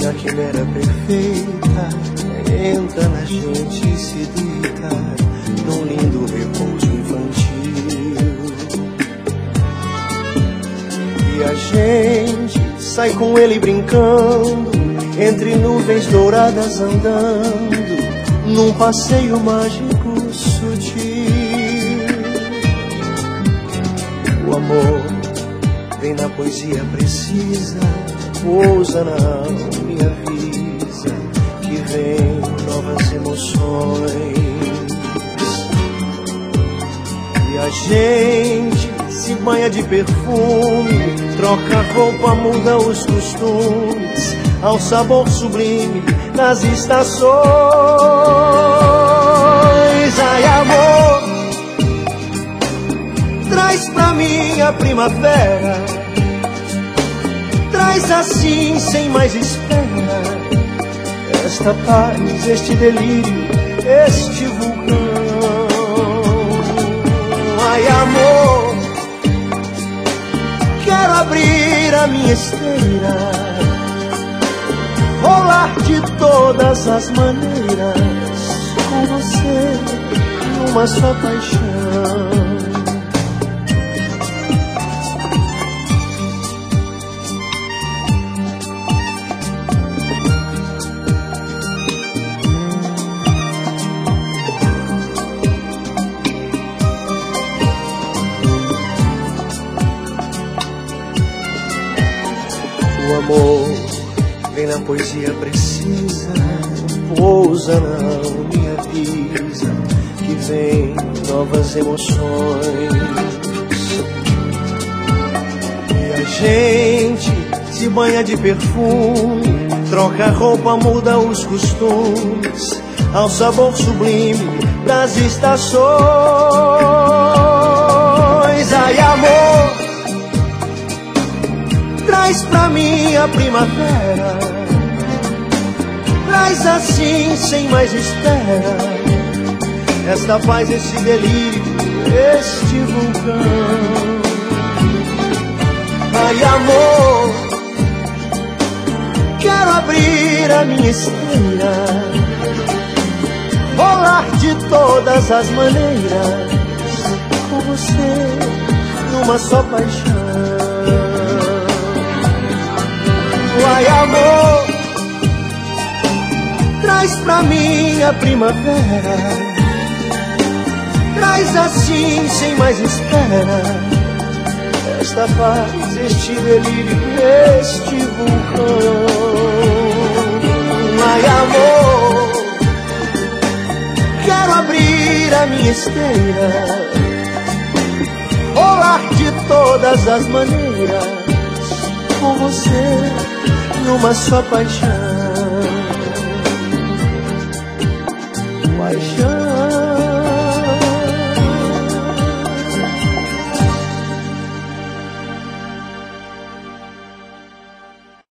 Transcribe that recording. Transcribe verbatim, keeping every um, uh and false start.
a quimera perfeita entra na gente e se deita num lindo repouso infantil. E a gente sai com ele brincando, entre nuvens douradas andando, num passeio mágico sutil. O amor vem na poesia precisa, pousa na alma e avisa que vem novas emoções. E a gente se banha de perfume, troca roupa, muda os costumes, ao sabor sublime das estações. Ai, amor, traz pra mim a primavera, traz assim sem mais espera esta paz, este delírio, este vulcão. Ai, amor, quero abrir a minha esteira, rolar de todas as maneiras com você numa só paixão. O amor vem na poesia precisa, pousa na alma e avisa que vem novas emoções. E a gente se banha de perfume, troca roupa, muda os costumes, ao sabor sublime das estações. Ai, amor, traz pra mim a primavera, traz assim sem mais espera esta paz, esse delírio, este vulcão. Ai, amor, quero abrir a minha esteira, rolar de todas as maneiras com você numa só paixão. Ai, amor, traz pra mim a primavera, traz assim sem mais espera esta paz, este delírio, este vulcão. Ai, amor, quero abrir a minha esteira, rolar de todas as maneiras com você numa só paixão. Paixão.